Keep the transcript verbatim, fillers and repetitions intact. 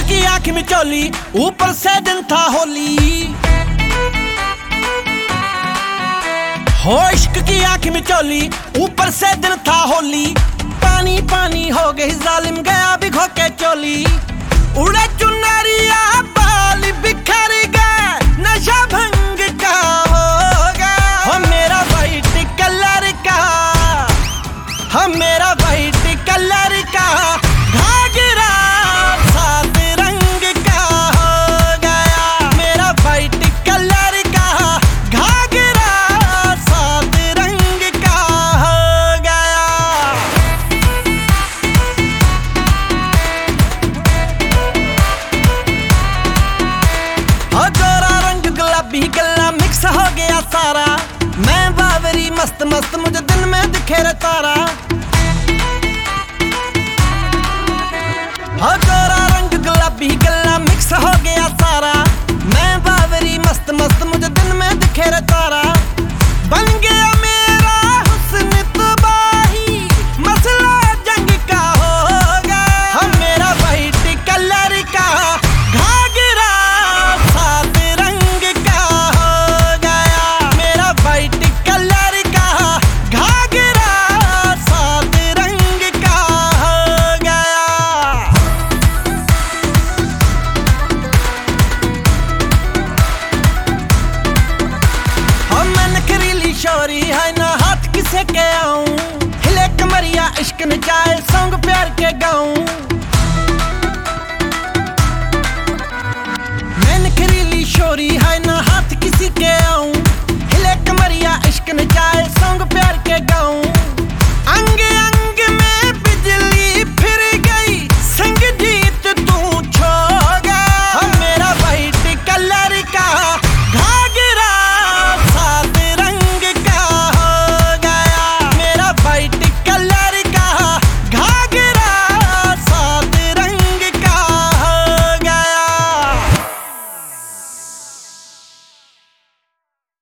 की आंख में चोली, ऊपर से दिन था होली। हो इश्क की आंख में चोली, ऊपर से दिन था होली। पानी पानी हो गई जालिम, गया भिगो के चोली। उड़े चुनरिया बाल बिखर गए, नशा भंग का हो गया। हो मेरा वाइट कलर का, हो मेरा वाइट कलर का घाघरा सात रंग का हो गया। मेरा वाइट कलर का घाघरा सात रंग का हो गया। हो गोरा रंग गुलाबी गला मिक्स हो गया सारा। मैं बावरी मस्त मस्त, मुझे दिन में दिखे रे तारा। हो गोरा रंग गुलाबी गला मिक्स हो गया सारा। मैं बावरी मस्त मस्त, मुझे दिन में दिखे रे तारा। बन गया मेरा हुस्न तबाही, मसला जंग का हो गया। हो मेरा वाइट कलर का घाघरा सात रंग का हो गया। मेरा वाइट कलर का घाघरा सात रंग का हो गया। शोरी है ना हाथ किसे के आऊं, हिले कमरिया इश्क न जाए सॉन्ग